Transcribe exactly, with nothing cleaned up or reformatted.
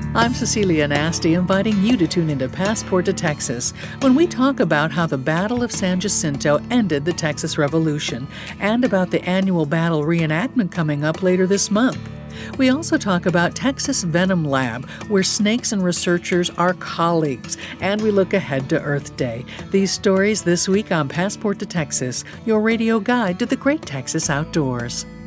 I'm Cecilia Nasty, inviting you to tune into Passport to Texas when we talk about how the Battle of San Jacinto ended the Texas Revolution and about the annual battle reenactment coming up later this month. We also talk about Texas Venom Lab, where snakes and researchers are colleagues, and we look ahead to Earth Day. These stories this week on Passport to Texas, your radio guide to the great Texas outdoors.